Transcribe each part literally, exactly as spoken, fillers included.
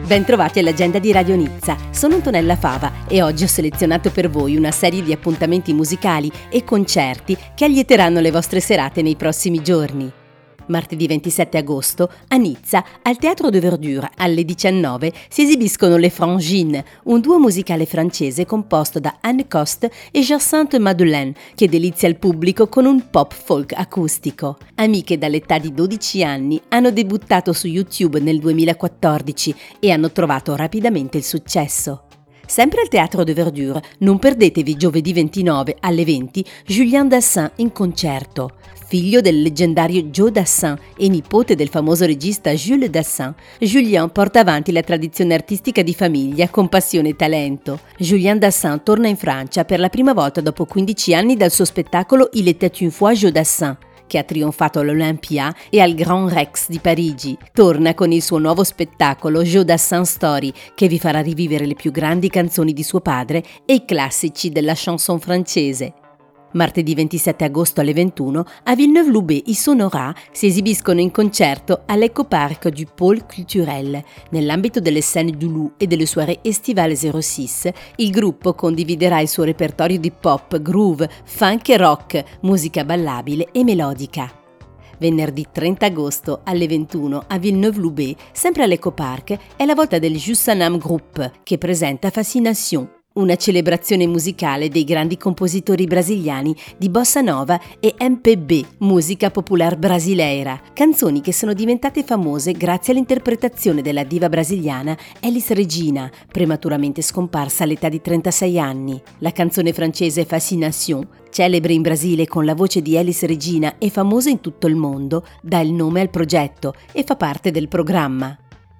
Bentrovati all'agenda di Radio Nizza, sono Antonella Fava e oggi ho selezionato per voi una serie di appuntamenti musicali e concerti che allieteranno le vostre serate nei prossimi giorni. Martedì ventisette agosto, a Nizza, al Théâtre de Verdure, alle diciannove, si esibiscono Les Frangines, un duo musicale francese composto da Anne Coste e Jacinthe Madeleine, che delizia il pubblico con un pop folk acustico. Amiche dall'età di dodici anni, hanno debuttato su YouTube nel duemilaquattordici e hanno trovato rapidamente il successo. Sempre al Théâtre de Verdure, non perdetevi giovedì ventinove alle venti Julien Dassin in concerto. Figlio del leggendario Joe Dassin e nipote del famoso regista Jules Dassin, Julien porta avanti la tradizione artistica di famiglia con passione e talento. Julien Dassin torna in Francia per la prima volta dopo quindici anni dal suo spettacolo Il était une fois Joe Dassin, che ha trionfato all'Olympia e al Grand Rex di Parigi. Torna con il suo nuovo spettacolo Joe Dassin Story, che vi farà rivivere le più grandi canzoni di suo padre e i classici della chanson francese. Martedì ventisette agosto alle ventuno, a Villeneuve-Loubet i Sonora si esibiscono in concerto all'Eco-Parc du Pôle Culturel. Nell'ambito delle Scènes du Loup e delle soirée estivale zero sei, il gruppo condividerà il suo repertorio di pop, groove, funk e rock, musica ballabile e melodica. Venerdì trenta agosto alle ventuno a Villeneuve-Loubet, sempre all'Eco-Parc, è la volta del Jussanam Group, che presenta Fascination, una celebrazione musicale dei grandi compositori brasiliani di bossa nova e M P B, musica popular brasileira, canzoni che sono diventate famose grazie all'interpretazione della diva brasiliana Elis Regina, prematuramente scomparsa all'età di trentasei anni. La canzone francese Fascination, celebre in Brasile con la voce di Elis Regina e famosa in tutto il mondo, dà il nome al progetto e fa parte del programma.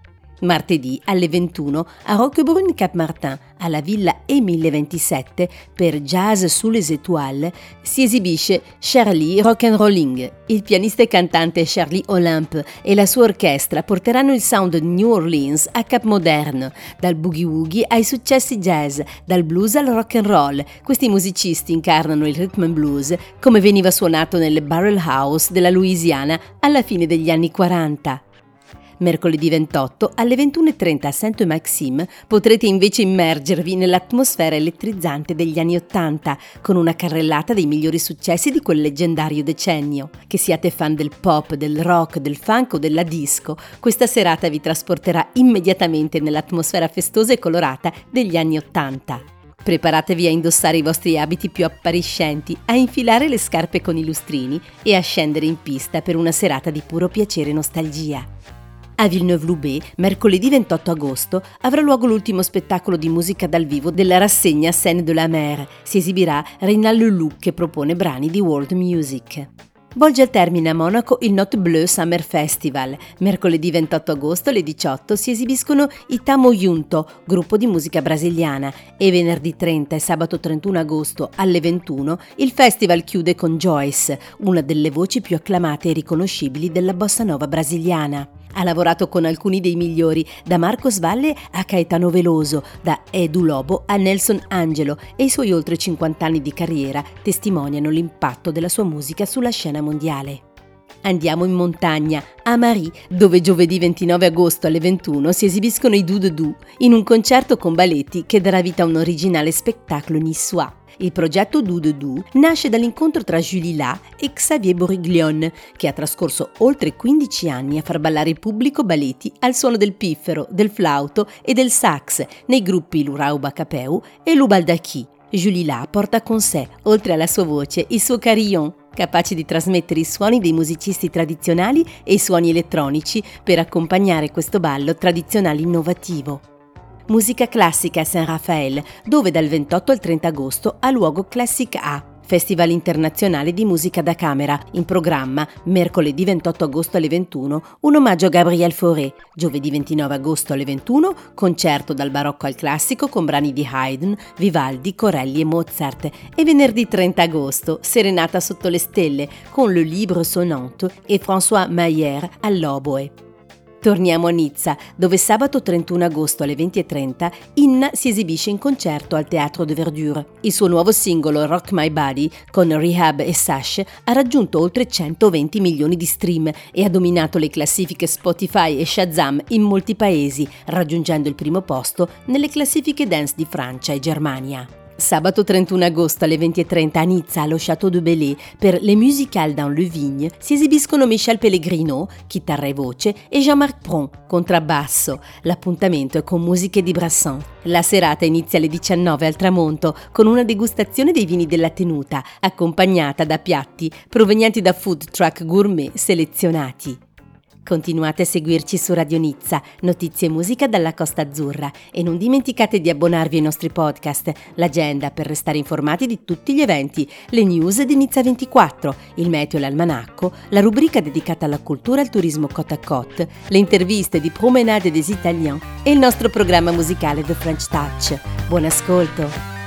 Martedì alle ventuno a Roquebrune-Cap-Martin, alla Villa Émile ventisette, per Jazz sous les étoiles, si esibisce Charlie Rock'n'Rolling. Il pianista e cantante Charlie Olympe e la sua orchestra porteranno il sound New Orleans a Cap Moderne, dal boogie-woogie ai successi jazz, dal blues al rock and roll. Questi musicisti incarnano il rhythm and blues come veniva suonato nelle Barrel House della Louisiana alla fine degli anni quaranta. Mercoledì ventotto alle ventuno e trenta a Sainte-Maxime potrete invece immergervi nell'atmosfera elettrizzante degli anni ottanta con una carrellata dei migliori successi di quel leggendario decennio. Che siate fan del pop, del rock, del funk o della disco, questa serata vi trasporterà immediatamente nell'atmosfera festosa e colorata degli anni ottanta. Preparatevi a indossare i vostri abiti più appariscenti, a infilare le scarpe con i lustrini e a scendere in pista per una serata di puro piacere e nostalgia. A Villeneuve-Loubet, mercoledì ventotto agosto, avrà luogo l'ultimo spettacolo di musica dal vivo della rassegna Scène de la Mer. Si esibirà Reynald Leloup, che propone brani di world music. Volge al termine a Monaco il Note Bleu Summer Festival. Mercoledì ventotto agosto alle diciotto si esibiscono i Tamo Junto, gruppo di musica brasiliana, e venerdì trenta e sabato trentuno agosto alle ventuno il festival chiude con Joyce, una delle voci più acclamate e riconoscibili della bossa nova brasiliana. Ha lavorato con alcuni dei migliori, da Marcos Valle a Caetano Veloso, da Edu Lobo a Nelson Angelo, e i suoi oltre cinquanta anni di carriera testimoniano l'impatto della sua musica sulla scena mondiale. Andiamo in montagna, a Marie, dove giovedì ventinove agosto alle ventuno si esibiscono i Doudou in un concerto con balletti che darà vita a un originale spettacolo niçois. Il progetto Doudou nasce dall'incontro tra Julie La e Xavier Boriglione, che ha trascorso oltre quindici anni a far ballare il pubblico balletti al suono del piffero, del flauto e del sax nei gruppi Lurauba Capeu e Lubaldaki. Julie La porta con sé, oltre alla sua voce, il suo carillon, capace di trasmettere i suoni dei musicisti tradizionali e i suoni elettronici per accompagnare questo ballo tradizionale innovativo. Musica classica a Saint-Raphaël, dove dal ventotto al trenta agosto ha luogo Classic A, Festival internazionale di musica da camera. In programma, mercoledì ventotto agosto alle ventuno, un omaggio a Gabriel Fauré. Giovedì ventinove agosto alle ventuno, concerto dal barocco al classico con brani di Haydn, Vivaldi, Corelli e Mozart. E venerdì trenta agosto, serenata sotto le stelle con Le Libre Sonnante e François Mayer all'oboe. Torniamo a Nizza, dove sabato trentuno agosto alle venti e trenta Inna si esibisce in concerto al Théâtre de Verdure. Il suo nuovo singolo Rock My Body con Rehab e Sash ha raggiunto oltre centoventi milioni di stream e ha dominato le classifiche Spotify e Shazam in molti paesi, raggiungendo il primo posto nelle classifiche dance di Francia e Germania. Sabato trentuno agosto alle venti e trenta a Nizza, allo Château de Bellay, per Le Musicales dans le Vigne, si esibiscono Michel Pellegrino, chitarra e voce, e Jean-Marc Pron, contrabbasso. L'appuntamento è con musiche di Brassens. La serata inizia alle diciannove al tramonto, con una degustazione dei vini della tenuta, accompagnata da piatti provenienti da food truck gourmet selezionati. Continuate a seguirci su Radio Nizza, notizie e musica dalla Costa Azzurra, e non dimenticate di abbonarvi ai nostri podcast, l'agenda per restare informati di tutti gli eventi, le news di Nizza ventiquattro, il meteo e l'almanacco, la rubrica dedicata alla cultura e al turismo côte à côte, le interviste di Promenade des Italiens e il nostro programma musicale The French Touch. Buon ascolto!